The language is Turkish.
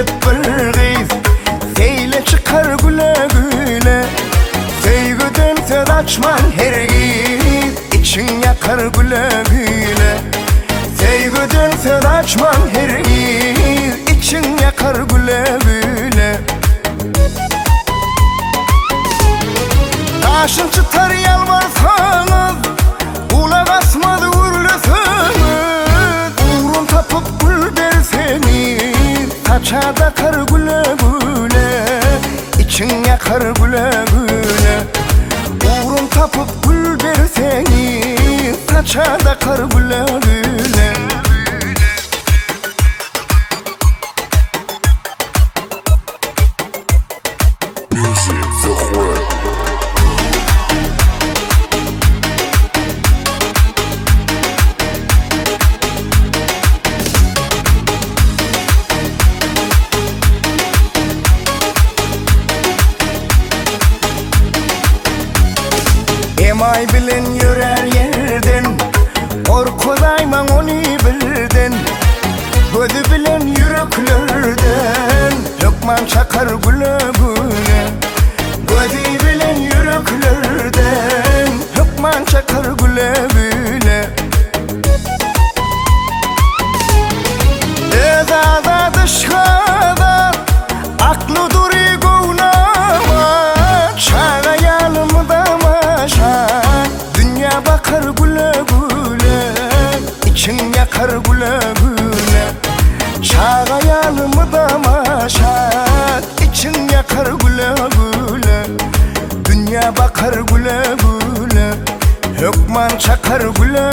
gelip bir kız seyle çıkar güle güle. Sevgiden söz açman her giz için yakar güle güle. Sevgiden söz açman her giz için yakar güle güle. Taşın çıtar yalvarsanız kulak asmadı vurlasınız. Uğrun tapıp gül derseniz saçada kar güle güle. İçin yakar güle güle. Uğrun tapıp gül derseniz saçada kar güle güle. Emay bilen yörer yerden, korkudayman onu birden. Gözü bilen yüreklerden, hükman çakar güle güle. Gözü bilen yüreklerden, hükman çakar güle güle. Ezada dışkada, aklı duri gonama. Çağa yanımda dünya bakar güle güle. İçin yakar güle güle. Çağa yanımda maşak, için yakar güle güle. Dünya bakar güle güle. Hükman çakar güle